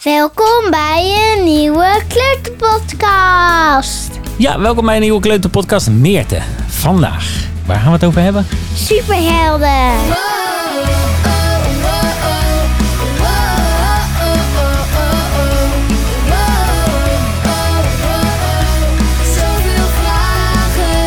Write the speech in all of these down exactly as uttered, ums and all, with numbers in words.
Welkom bij een nieuwe kleuterpodcast. Ja, welkom bij een nieuwe kleuterpodcast Meerte. Vandaag, waar gaan we het over hebben? Superhelden. Zoveel vragen.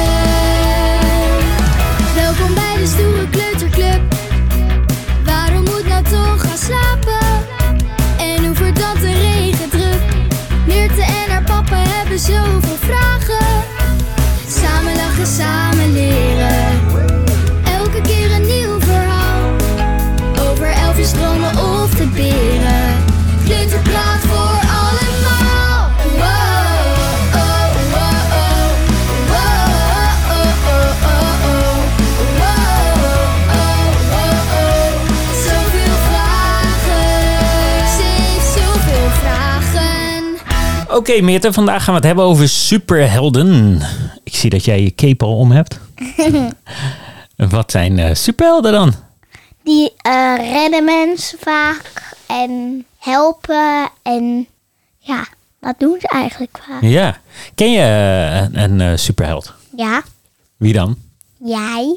Welkom bij de stoere kleuterclub. Waarom moet nou toch gaan slapen? En hoe verdampt de regendruk? Meerte en haar papa hebben zoveel vragen. Samen lachen, samen leren. Elke keer een nieuw verhaal. Over elfjes, dromen of de beren. Kleuterpraat voor allemaal. Wow, oh, oh, oh. Wow, oh, oh, oh, oh. Wow, oh, oh, oh. Zoveel vragen. Ze heeft zoveel vragen. Oké okay, Meerte, vandaag gaan we het hebben over superhelden. Ik zie dat jij je cape al om hebt. Wat zijn uh, superhelden dan? Die uh, redden mensen vaak en helpen en ja, dat doen ze eigenlijk vaak. Ja, ken je uh, een, een uh, superheld? Ja, Wie dan? jij.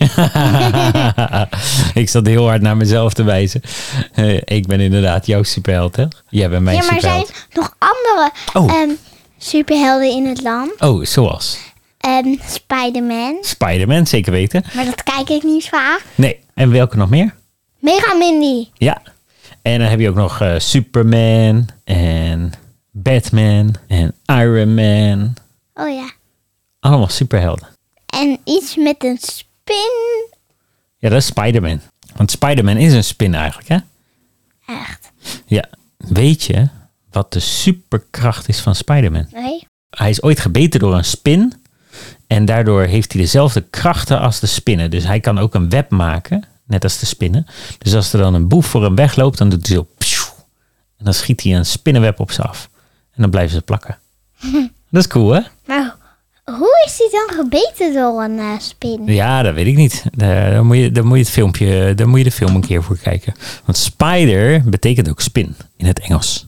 Ik zat heel hard naar mezelf te wijzen. Uh, ik ben inderdaad jouw superheld, hè? Jij bent mijn Ja, maar er superheld. zijn nog andere Oh. um, superhelden in het land. Oh, zoals? Um, Spider-Man, Spider-Man, zeker weten. maar dat kijk ik niet vaak. Nee, en welke nog meer? Mega Mindy. Ja. En dan heb je ook nog uh, Superman en Batman en Iron Man. Oh ja. Allemaal superhelden. En iets met een spin. Ja, dat is Spider-Man. Want Spider-Man is een spin eigenlijk, hè? Echt. Ja. Weet je wat de superkracht is van Spider-Man? Nee. Hij is ooit gebeten door een spin. En daardoor heeft hij dezelfde krachten als de spinnen. Dus hij kan ook een web maken, net als de spinnen. Dus als er dan een boef voor hem wegloopt, dan doet hij zo... psjoe, en dan schiet hij een spinnenweb op ze af. En dan blijven ze plakken. Dat is cool, hè? Maar hoe is hij dan gebeten door een uh, spin? Ja, dat weet ik niet. Daar, daar, moet je, daar moet je het filmpje, daar moet je de film een keer voor kijken. Want spider betekent ook spin in het Engels.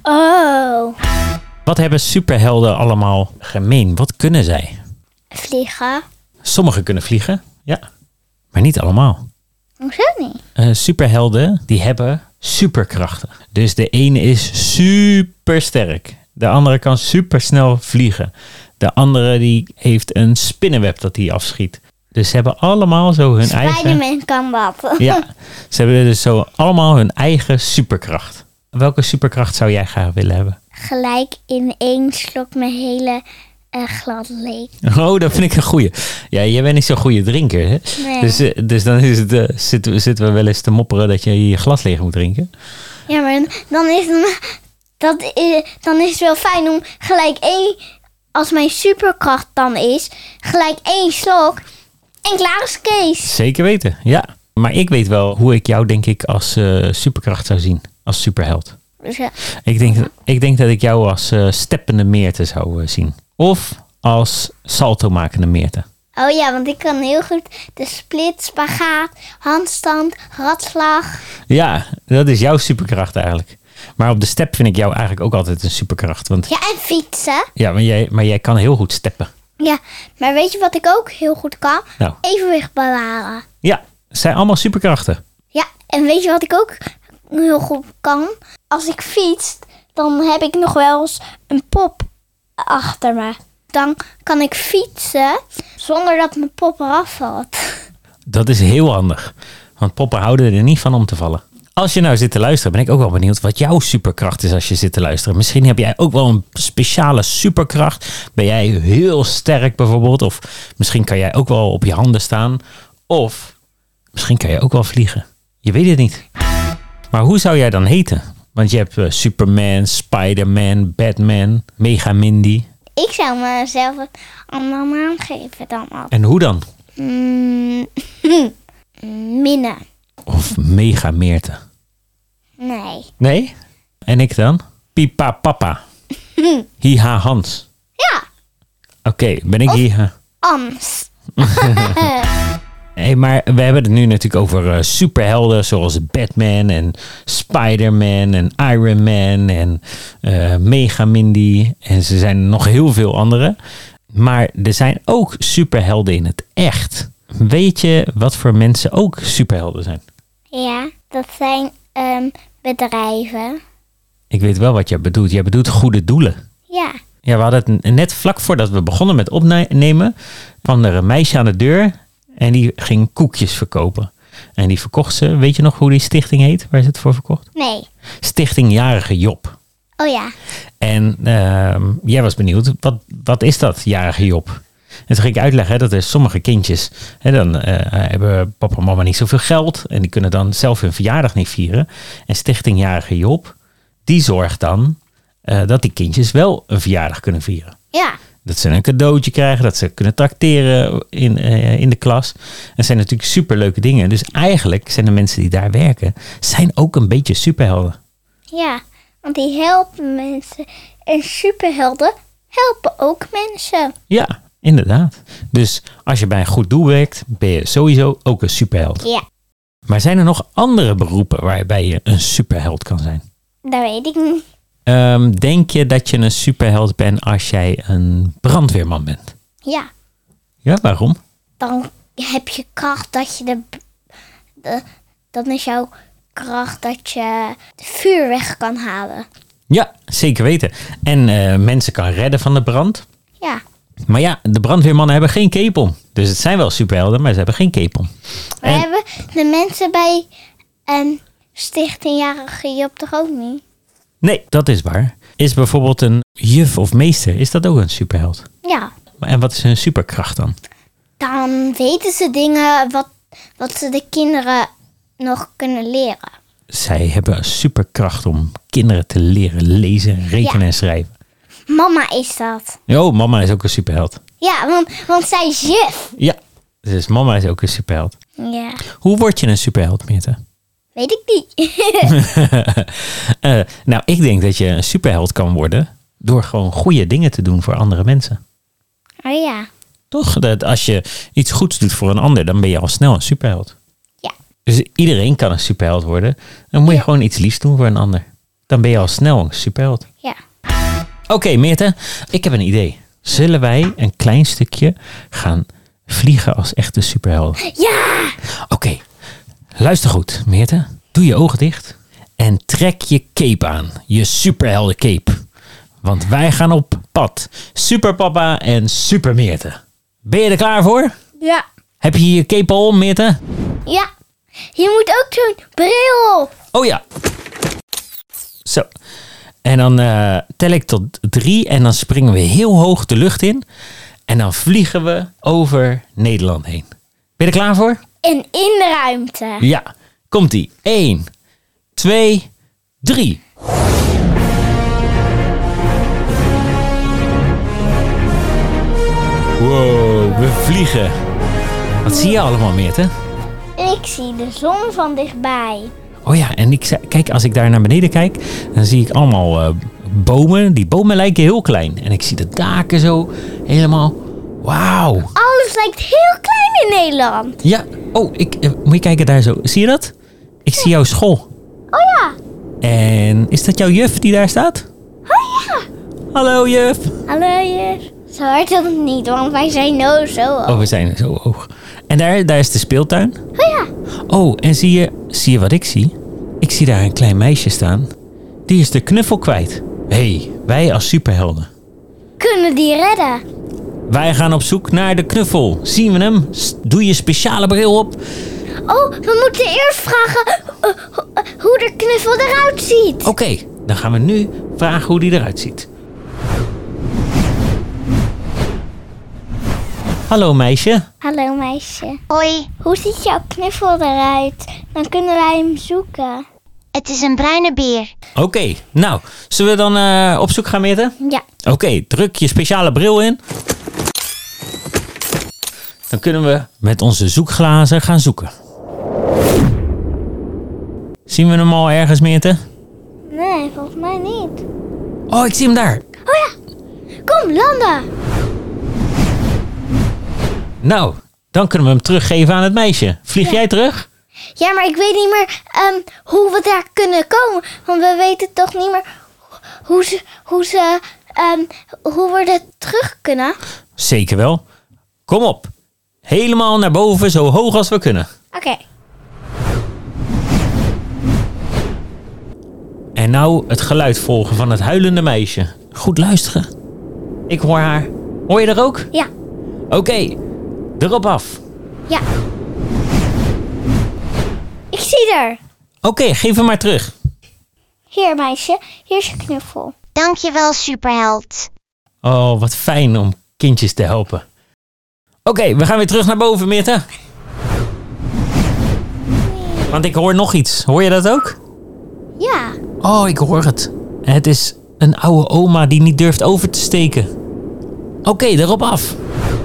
Oh. Wat hebben superhelden allemaal gemeen? Wat kunnen zij? Vliegen. Sommigen kunnen vliegen, ja. Maar niet allemaal. Hoezo niet? Uh, superhelden, die hebben superkrachten. Dus de ene is super sterk. De andere kan super snel vliegen. De andere die heeft een spinnenweb dat hij afschiet. Dus ze hebben allemaal zo hun eigen... Spider-Man kan dat. Ja, ze hebben dus zo allemaal hun eigen superkracht. Welke superkracht zou jij graag willen hebben? Gelijk in één slok mijn hele uh, glas leeg. Oh, dat vind ik een goeie. Ja, jij bent niet zo'n goede drinker, hè? Nee. Dus, uh, dus dan is het, uh, zitten, we, zitten we wel eens te mopperen dat je je glas leeg moet drinken. Ja, maar dan is, het, dat is, dan is het wel fijn om gelijk één... Als mijn superkracht dan is, gelijk één slok en klaar is Kees. Zeker weten, ja. Maar ik weet wel hoe ik jou, denk ik, als uh, superkracht zou zien. Als superheld. Dus ja. Ik denk, ik denk dat ik jou als uh, steppende Meerte zou uh, zien. Of als salto makende Meerte. Oh ja, want ik kan heel goed de split, spagaat, handstand, ratslag. Ja, dat is jouw superkracht eigenlijk. Maar op de step vind ik jou eigenlijk ook altijd een superkracht. Want, Ja, en fietsen. ja, maar jij, maar jij kan heel goed steppen. Ja, maar weet je wat ik ook heel goed kan? Nou, Evenwicht bewaren. ja, het zijn allemaal superkrachten. Ja, en weet je wat ik ook heel goed kan? Als ik fiets, dan heb ik nog wel eens een pop achter me. Dan kan ik fietsen zonder dat mijn pop eraf valt. Dat is heel handig. Want poppen houden er niet van om te vallen. Als je nou zit te luisteren, ben ik ook wel benieuwd wat jouw superkracht is als je zit te luisteren. Misschien heb jij ook wel een speciale superkracht. Ben jij heel sterk bijvoorbeeld? Of misschien kan jij ook wel op je handen staan. Of misschien kan jij ook wel vliegen. Je weet het niet. Maar hoe zou jij dan heten? Want je hebt uh, Superman, Spider-Man, Batman, Mega Mindy. Ik zou mezelf een andere naam geven dan al. En hoe dan? Mm, Minne. Of Mega Meerte. Nee. Nee? En ik dan? Pipa Papa. Hiha Hans. Ja, Oké, okay, ben ik Of- Hiha? Ans. Hey, maar we hebben het nu natuurlijk over uh, superhelden zoals Batman en Spider-Man en Iron Man en uh, Megamindy. En ze zijn er nog heel veel andere. Maar er zijn ook superhelden in het echt. Weet je wat voor mensen ook superhelden zijn? Ja, dat zijn um, bedrijven. Ik weet wel wat jij bedoelt. Jij bedoelt goede doelen. Ja. Ja, we hadden het net vlak voordat we begonnen met opnemen, kwam er een meisje aan de deur en die ging koekjes verkopen. En die verkocht ze, weet je nog hoe die stichting heet, waar ze het voor verkocht? Nee. Stichting Jarige Job. Oh ja. En uh, jij was benieuwd, wat, wat is dat, Jarige Job? En toen ging ik uitleggen hè, dat er sommige kindjes, hè, dan uh, hebben papa en mama niet zoveel geld en die kunnen dan zelf hun verjaardag niet vieren. En Stichting Jarige Job, die zorgt dan uh, dat die kindjes wel een verjaardag kunnen vieren. Ja. Dat ze een cadeautje krijgen, dat ze kunnen trakteren in, uh, in de klas. Dat zijn natuurlijk superleuke dingen. Dus eigenlijk zijn de mensen die daar werken, zijn ook een beetje superhelden. Ja, want die helpen mensen. En superhelden helpen ook mensen. Ja, inderdaad. Dus als je bij een goed doel werkt, ben je sowieso ook een superheld. Ja. Maar zijn er nog andere beroepen waarbij je een superheld kan zijn? Dat weet ik niet. Um, denk je dat je een superheld bent als jij een brandweerman bent? Ja. Ja, waarom? Dan heb je kracht dat je de... de dan is jouw kracht dat je de vuur weg kan halen. Ja, zeker weten. En uh, mensen kan redden van de brand. Ja. Maar ja, de brandweermannen hebben geen cape om. Dus het zijn wel superhelden, maar ze hebben geen cape om. We En... hebben de mensen bij um, Stichting Jarige Job toch ook niet? Nee, dat is waar. Is bijvoorbeeld een juf of meester, is dat ook een superheld? Ja. En wat is hun superkracht dan? Dan weten ze dingen wat, wat ze de kinderen nog kunnen leren. Zij hebben een superkracht om kinderen te leren lezen, rekenen Ja. en schrijven. Mama is dat. Oh, mama is ook een superheld. Ja, want, want zij is juf. Ja, dus mama is ook een superheld. Ja. Hoe word je een superheld, Meerte? Weet ik niet. uh, nou, ik denk dat je een superheld kan worden door gewoon goede dingen te doen voor andere mensen. Oh ja. Toch? Dat als je iets goeds doet voor een ander, dan ben je al snel een superheld. Ja. Dus iedereen kan een superheld worden. Dan moet je Ja. gewoon iets liefs doen voor een ander. Dan ben je al snel een superheld. Ja. Oké, okay, Meerte, ik heb een idee. Zullen wij een klein stukje gaan vliegen als echte superhelden? Ja! Oké, okay. Luister goed, Meerte. Doe je ogen dicht en trek je cape aan. Je superhelden cape. Want wij gaan op pad. Superpapa en super Meerte. Ben je er klaar voor? Ja. Heb je je cape al om, Meerte? Ja. Je moet ook zo'n bril. Oh ja. Zo. En dan uh, tel ik tot drie en dan springen we heel hoog de lucht in. En dan vliegen we over Nederland heen. Ben je er klaar voor? En in de ruimte. Ja. Komt-ie. één, twee, drie. Wow, we vliegen. Wat zie je allemaal, Meerte? Ik zie de zon van dichtbij. Oh ja, en ik zei, kijk, als ik daar naar beneden kijk, dan zie ik allemaal uh, bomen. Die bomen lijken heel klein. En ik zie de daken zo helemaal. Wauw. Alles lijkt heel klein in Nederland. Ja, oh, ik, uh, moet je kijken daar zo. Zie je dat? Ik zie jouw school. Oh ja. En is dat jouw juf die daar staat? Oh ja. Hallo juf. Hallo juf. Zo hard is het niet, want wij zijn nou zo hoog. Oh, we zijn zo hoog. En daar, daar is de speeltuin. Oh ja. Oh, en zie je, zie je wat ik zie? Ik zie daar een klein meisje staan. Die is de knuffel kwijt. Hé, hey, wij als superhelden. Kunnen die redden? Wij gaan op zoek naar de knuffel. Zien we hem? Doe je speciale bril op. Oh, we moeten eerst vragen uh, uh, hoe de knuffel eruit ziet. Oké, okay, dan gaan we nu vragen hoe die eruit ziet. Hallo meisje. Hallo meisje. Hoi, Hoe ziet jouw knuffel eruit? Dan kunnen wij hem zoeken. het is een bruine beer. Oké, okay, nou, zullen we dan uh, op zoek gaan, Meerte? Ja. Oké, okay, druk je speciale bril in. Dan kunnen we met onze zoekglazen gaan zoeken. Zien we hem al ergens, Meerte? Nee, volgens mij niet. Oh, ik zie hem daar. Oh ja. Kom, landen. Nou, Dan kunnen we hem teruggeven aan het meisje. Vlieg Ja. jij terug? Ja, maar ik weet niet meer um, hoe we daar kunnen komen. Want we weten toch niet meer hoe ze, hoe ze, um, hoe we er terug kunnen. Zeker wel. Kom op. Helemaal naar boven, zo hoog als we kunnen. Oké. Okay. En nou het geluid volgen van het huilende meisje. Goed luisteren. Ik hoor haar. Hoor je er ook? Ja. Oké, okay. Erop af. Ja. Ik zie er. Oké, okay, geef hem maar terug. Hier, meisje. Hier is je knuffel. Dankjewel, superheld. Oh, wat fijn om kindjes te helpen. Oké, okay, we gaan weer terug naar boven, Meerte. Want ik hoor nog iets. Hoor je dat ook? Ja. Oh, ik hoor het. Het is een oude oma die niet durft over te steken. Oké, okay, erop af.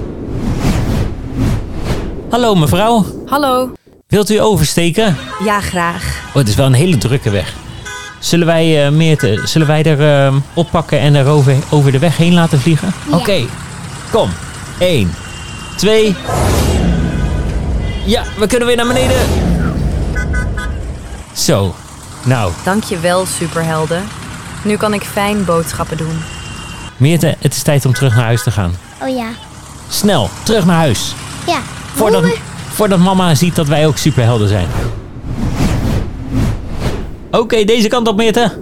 Hallo mevrouw. Hallo. Wilt u oversteken? Ja, graag. Oh, het is wel een hele drukke weg. Zullen wij, uh, Meerte, zullen wij er uh, oppakken en er over, over de weg heen laten vliegen? Ja. Oké, okay. Kom. Eén, twee. Ja, we kunnen weer naar beneden. Zo, nou. Dankjewel, superhelden. Nu kan ik fijn boodschappen doen. Meerte, het is tijd om terug naar huis te gaan. Oh ja. Snel, terug naar huis. Ja. Voordat, voordat mama ziet dat wij ook superhelden zijn. Oké, okay, deze kant op, Meerte.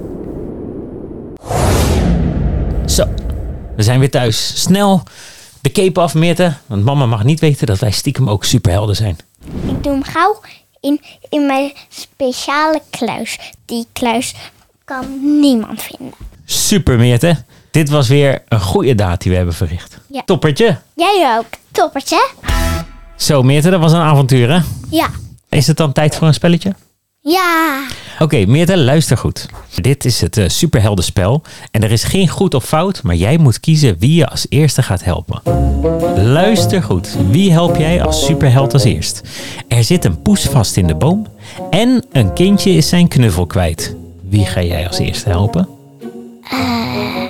Zo, we zijn weer thuis. Snel de cape af, Meerte. Want mama mag niet weten dat wij stiekem ook superhelden zijn. Ik doe hem gauw in, in mijn speciale kluis. Die kluis kan niemand vinden. Super, Meerte. Dit was weer een goede daad die we hebben verricht. Ja. Toppertje. Jij ook. Toppertje. Zo, Meerte, dat was een avontuur, hè? Ja. Is het dan tijd voor een spelletje? Ja. Oké, okay, Meerte, luister goed. Dit is het uh, superheldenspel. En er is geen goed of fout, maar jij moet kiezen wie je als eerste gaat helpen. Luister goed. Wie help jij als superheld als eerst? Er zit een poes vast in de boom. En een kindje is zijn knuffel kwijt. Wie ga jij als eerste helpen? Uh,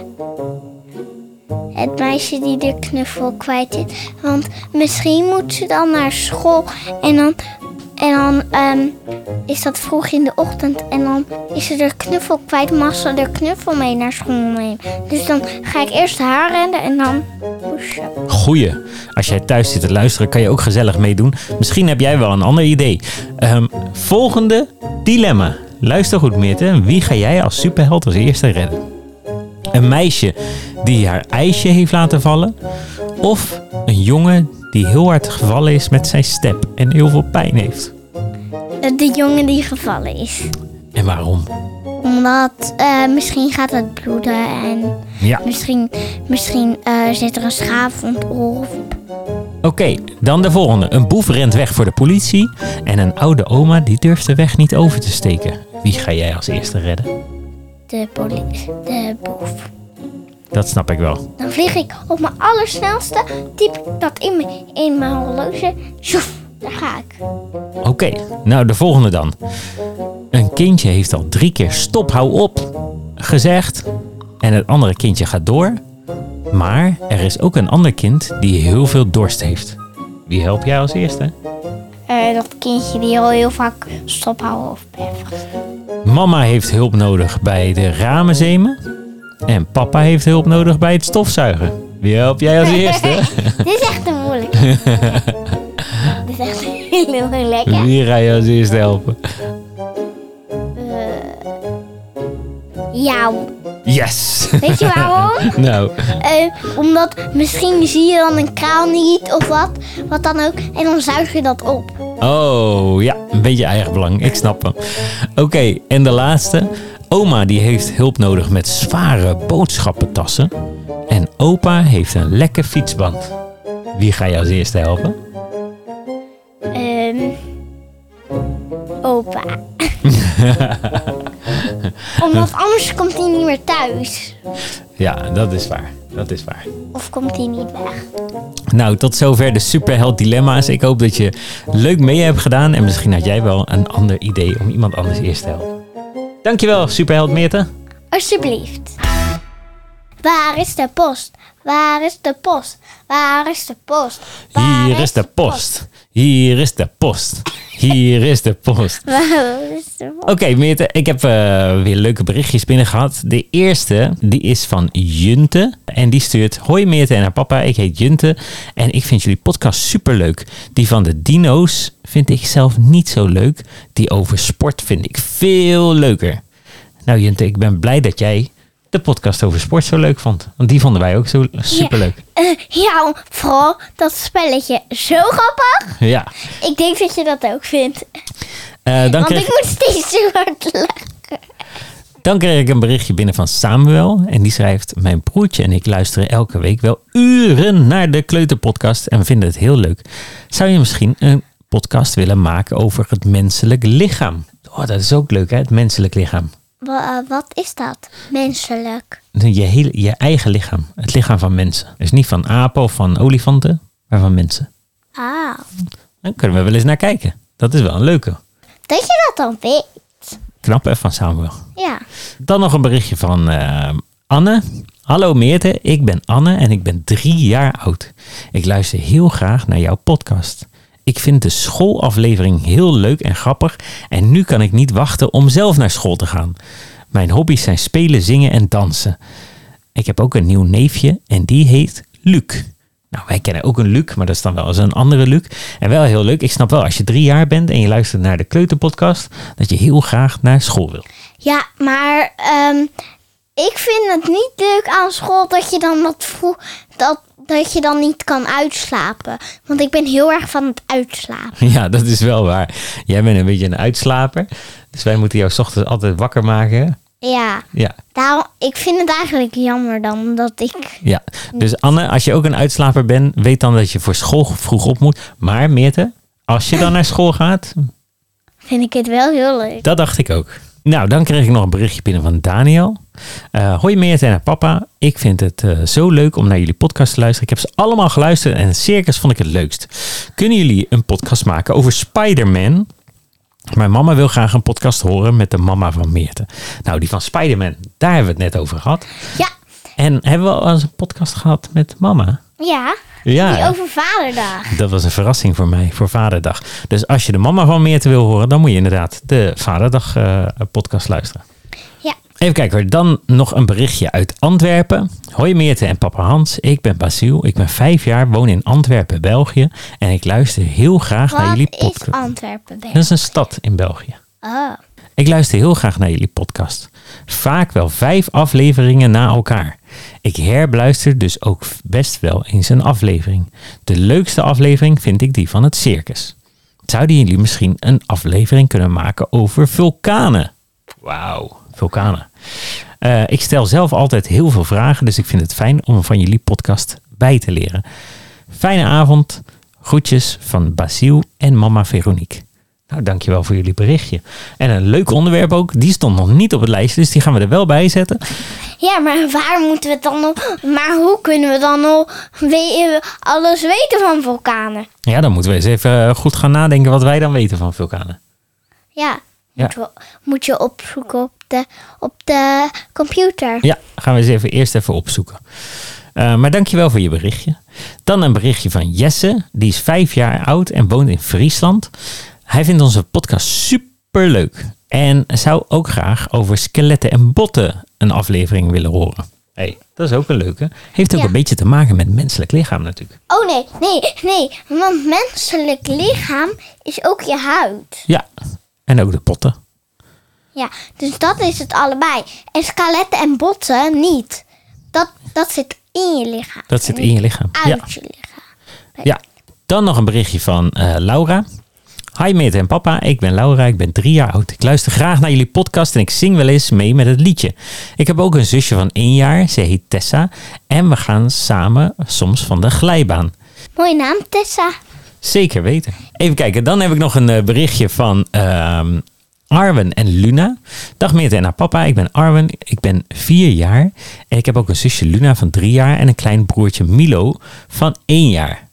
het meisje die de knuffel kwijt is. Want misschien moet ze dan naar school. En dan... En dan um, is dat vroeg in de ochtend en dan is ze de knuffel kwijt, mag ze de knuffel mee naar school nemen. Dus dan ga ik eerst haar redden en dan poesje. Goeie. Als jij thuis zit te luisteren, kan je ook gezellig meedoen. Misschien heb jij wel een ander idee. Um, volgende dilemma. Luister goed, Meerte. Wie ga jij als superheld als eerste redden? Een meisje die haar ijsje heeft laten vallen? Of een jongen die heel hard gevallen is met zijn step en heel veel pijn heeft? De jongen die gevallen is. En waarom? Omdat uh, misschien gaat het bloeden en ja. misschien, misschien uh, zit er een schaafwond op. Oké, okay, dan de volgende. Een boef rent weg voor de politie en een oude oma die durft de weg niet over te steken. Wie ga jij als eerste redden? De politie, de boef. Dat snap ik wel. Dan vlieg ik op mijn allersnelste, typ ik dat in mijn, in mijn horloge. Zoef, daar ga ik. Oké, okay, nou de volgende dan. Een kindje heeft al drie keer stop, hou op gezegd. En het andere kindje gaat door. Maar er is ook een ander kind die heel veel dorst heeft. Wie help jij als eerste? Uh, dat kindje die al heel vaak stop, hou op heeft. Mama heeft hulp nodig bij de ramen zemen. En papa heeft hulp nodig bij het stofzuigen. Wie help jij als eerste? Dit is echt een moeilijke. Dit is echt heel, heel lekker. Wie ga je als eerste helpen? Uh, jou. Yes! Weet je waarom? nou. Uh, omdat misschien zie je dan een kraan niet of wat. Wat dan ook. En dan zuig je dat op. Oh, ja. Een beetje eigen belang. Ik snap hem. Oké, okay, en de laatste. Oma die heeft hulp nodig met zware boodschappentassen. En opa heeft een lekke fietsband. Wie ga je als eerste helpen? Um, opa. Omdat anders komt hij niet meer thuis. Ja, dat is waar. Dat is waar. Of komt hij niet weg. Nou, tot zover de superheld dilemma's. Ik hoop dat je leuk mee hebt gedaan. En misschien had jij wel een ander idee om iemand anders eerst te helpen. Dankjewel, superheld Meerte. Alsjeblieft. Waar is de post? Waar is de post? Waar is de post? Waar Hier is de post. Hier is de post. Hier is de post. Waar is de post? Oké, Meerte, ik heb uh, weer leuke berichtjes binnen gehad. De eerste, die is van Junte. En die stuurt: hoi Meerte en haar papa, ik heet Junte. En ik vind jullie podcast superleuk. Die van de dino's vind ik zelf niet zo leuk. Die over sport vind ik veel leuker. Nou Junte, ik ben blij dat jij de podcast over sport zo leuk vond. Want die vonden wij ook zo superleuk. Ja, uh, ja, vooral dat spelletje zo grappig. Ja. Ik denk dat je dat ook vindt. Uh, dan Want kreeg... ik moet steeds zo hard lachen. Dan kreeg ik een berichtje binnen van Samuel. En die schrijft: mijn broertje en ik luisteren elke week wel uren naar de Kleuterpodcast. En we vinden het heel leuk. Zou je misschien een podcast willen maken over het menselijk lichaam? Oh, dat is ook leuk, hè? Het menselijk lichaam. Wa- wat is dat? Menselijk. Je, hele, je eigen lichaam. Het lichaam van mensen. Dus niet van apen of van olifanten, maar van mensen. Ah. Dan kunnen we wel eens naar kijken. Dat is wel een leuke. Dat je dat dan weet. Knap, hè, van Samuel. Ja. Dan nog een berichtje van uh, Anne. Hallo Meerte, ik ben Anne en ik ben drie jaar oud. Ik luister heel graag naar jouw podcast. Ik vind de schoolaflevering heel leuk en grappig en nu kan ik niet wachten om zelf naar school te gaan. Mijn hobby's zijn spelen, zingen en dansen. Ik heb ook een nieuw neefje en die heet Luc. Nou, wij kennen ook een Luc, maar dat is dan wel eens een andere Luc. En wel heel leuk, ik snap wel als je drie jaar bent en je luistert naar de Kleuterpodcast, dat je heel graag naar school wil. Ja, maar um, ik vind het niet leuk aan school dat je dan wat vroeg, dat, dat je dan niet kan uitslapen. Want ik ben heel erg van het uitslapen. Ja, dat is wel waar. Jij bent een beetje een uitslaper. Dus wij moeten jou 's ochtends altijd wakker maken. Ja, Ja. daarom, ik vind het eigenlijk jammer dan dat ik... Ja. Dus Anne, als je ook een uitslaper bent, weet dan dat je voor school vroeg op moet. Maar Meerte, als je dan naar school gaat, Vind ik het wel heel leuk. dat dacht ik ook. Nou, dan kreeg ik nog een berichtje binnen van Daniel. Uh, hoi Meerte en haar papa. Ik vind het uh, zo leuk om naar jullie podcast te luisteren. Ik heb ze allemaal geluisterd en het circus vond ik het leukst. Kunnen jullie een podcast maken over Spider-Man? Mijn mama wil graag een podcast horen met de mama van Meerte. Nou, die van Spider-Man, daar hebben we het net over gehad. Ja, En hebben we al eens een podcast gehad met mama? ja. Ja. Die over Vaderdag. Dat was een verrassing voor mij, voor Vaderdag. Dus als je de mama van Meerte wil horen, dan moet je inderdaad de Vaderdag uh, podcast luisteren. Ja. Even kijken hoor, dan nog een berichtje uit Antwerpen. Hoi Meerte en papa Hans, ik ben Basiel. Ik ben vijf jaar, woon in Antwerpen, België. En ik luister heel graag naar Wat jullie is podcast. Antwerpen? Dat is een stad in België. Oh. Ik luister heel graag naar jullie podcast. Vaak wel vijf afleveringen na elkaar. Ik herbeluister dus ook best wel eens een aflevering. De leukste aflevering vind ik die van het circus. Zouden jullie misschien een aflevering kunnen maken over vulkanen? Wauw, vulkanen. Uh, ik stel zelf altijd heel veel vragen, dus ik vind het fijn om van jullie podcast bij te leren. Fijne avond. Groetjes van Basiel en mama Veronique. Nou, dankjewel voor jullie berichtje. En een leuk onderwerp ook. Die stond nog niet op het lijstje, dus die gaan we er wel bij zetten. Ja, maar waar moeten we het dan nog... Maar hoe kunnen we dan nog we- alles weten van vulkanen? Ja, dan moeten we eens even goed gaan nadenken wat wij dan weten van vulkanen. Ja, Ja. Moet, we, moet je opzoeken op de, op de computer. Ja, gaan we eens even eerst even opzoeken. Uh, maar dankjewel voor je berichtje. Dan een berichtje van Jesse. Die is vijf jaar oud en woont in Friesland. Hij vindt onze podcast superleuk. En zou ook graag over skeletten en botten een aflevering willen horen. Hey, dat is ook een leuke. Heeft ook Ja. een beetje te maken met het menselijk lichaam natuurlijk. Oh nee, nee, nee. Want menselijk lichaam is ook je huid. Ja, en ook de botten. Ja, dus dat is het allebei. En skeletten en botten niet. Dat, dat zit in je lichaam. Dat zit in je lichaam. Uit Ja. je lichaam. Ja, dan nog een berichtje van uh, Laura. Hi Meerte en papa, ik ben Laura, ik ben drie jaar oud. Ik luister graag naar jullie podcast en ik zing wel eens mee met het liedje. Ik heb ook een zusje van één jaar, ze heet Tessa. En we gaan samen soms van de glijbaan. Mooie naam, Tessa. Zeker weten. Even kijken, dan heb ik nog een uh, berichtje van uh, Arwen en Luna. Dag Meerte en haar papa, ik ben Arwen, ik ben vier jaar. En ik heb ook een zusje Luna van drie jaar en een klein broertje Milo van één jaar.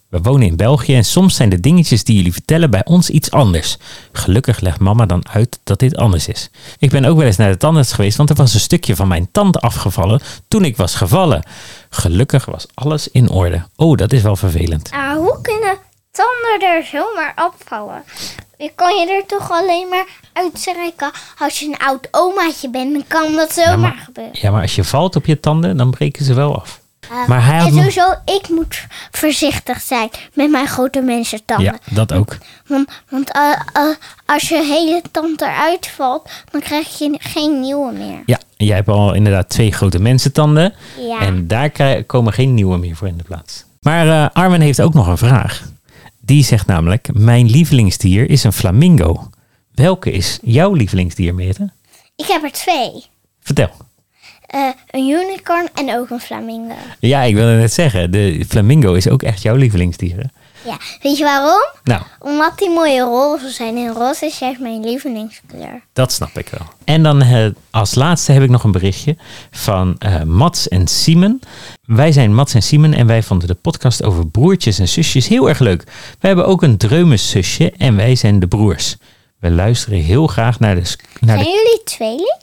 We wonen in België en soms zijn de dingetjes die jullie vertellen bij ons iets anders. Gelukkig legt mama dan uit dat dit anders is. Ik ben ook wel eens naar de tandarts geweest, want er was een stukje van mijn tand afgevallen toen ik was gevallen. Gelukkig was alles in orde. Oh, dat is wel vervelend. Ah, hoe kunnen tanden er zomaar afvallen? Je kan je er toch alleen maar uitstrekken als je een oud omaatje bent. Dan kan dat zomaar Ja, maar, gebeuren. ja, maar als je valt op je tanden, dan breken ze wel af. Uh, Maar hij had en nog- sowieso, ik moet voorzichtig zijn met mijn grote mensentanden. Ja, dat ook. Want, want uh, uh, als je hele tand eruit valt, dan krijg je geen nieuwe meer. Ja, jij hebt al inderdaad twee grote mensentanden. Ja. En daar krij- komen geen nieuwe meer voor in de plaats. Maar uh, Arwen heeft ook nog een vraag. Die zegt namelijk, mijn lievelingsdier is een flamingo. Welke is jouw lievelingsdier, Meerte? Ik heb er twee. Vertel. Uh, een unicorn en ook een flamingo. Ja, ik wilde net zeggen, de flamingo is ook echt jouw lievelingsdier. Hè? Ja, weet je waarom? Nou, Omdat die mooie roze zijn. En roze is juist mijn lievelingskleur. dat snap ik wel. En dan uh, als laatste heb ik nog een berichtje van uh, Mats en Simon. Wij zijn Mats en Simon en wij vonden de podcast over broertjes en zusjes heel erg leuk. We hebben ook een dreumes-zusje en wij zijn de broers. We luisteren heel graag naar de... sk- Naar Zijn de jullie tweeling?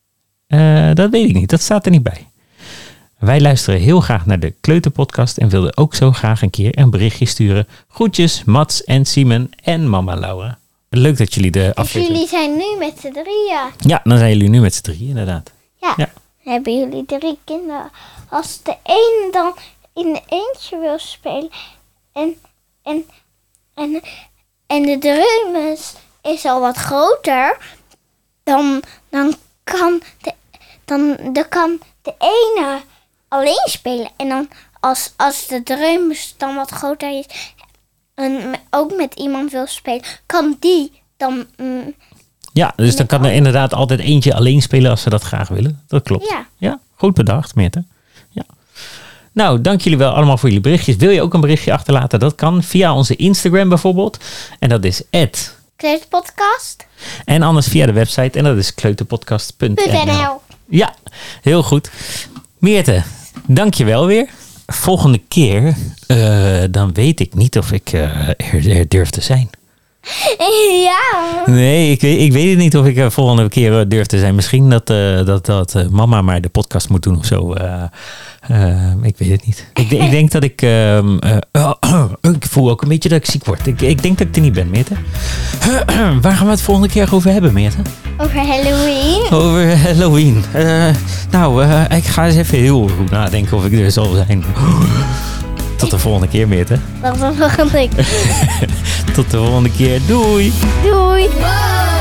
uh, dat weet ik niet, dat staat er niet bij. Wij luisteren heel graag naar de Kleuterpodcast en wilden ook zo graag een keer een berichtje sturen. Groetjes, Mats en Simon en mama Laura. Leuk dat jullie de Dus aflevering... jullie zijn nu met z'n drieën. Ja, dan zijn jullie nu met z'n drieën inderdaad. Ja. Ja. Dan hebben jullie drie kinderen. Als de een dan in een eentje wil spelen en, en, en, en de dreumes is al wat groter, dan, dan, kan de, dan, dan kan de ene alleen spelen. En dan als, als de dreumes dan wat groter is en ook met iemand wil spelen, kan die dan... Mm, Ja, dus dan kan er inderdaad altijd eentje alleen spelen als ze dat graag willen. Dat klopt. Ja. Ja, goed bedacht, Meerte. Ja. Nou, dank jullie wel allemaal voor jullie berichtjes. Wil je ook een berichtje achterlaten? Dat kan via onze Instagram bijvoorbeeld. En dat is at. Kleuterpodcast. En anders via de website. En dat is kleuterpodcast punt n l. Ja, heel goed. Meerte, dank je wel weer. Volgende keer, uh, dan weet ik niet of ik uh, er, er durf te zijn. Ja. Nee, ik weet, ik weet het niet of ik uh, volgende keer uh, durf te zijn. Misschien dat, uh, dat, dat uh, mama maar de podcast moet doen of zo. Uh, uh, ik weet het niet. Ik, ik denk dat ik... Uh, uh, uh, uh, ik voel ook een beetje dat ik ziek word. Ik, ik denk dat ik er niet ben, Meerte. Uh, waar gaan we het volgende keer over hebben, Meerte? Over Halloween. Over Halloween. Uh, nou, uh, ik ga eens even heel goed nadenken of ik er zal zijn. Tot de volgende keer, Meerte. Dat is een volgende keer. Tot de volgende keer. Doei! Doei. Wow.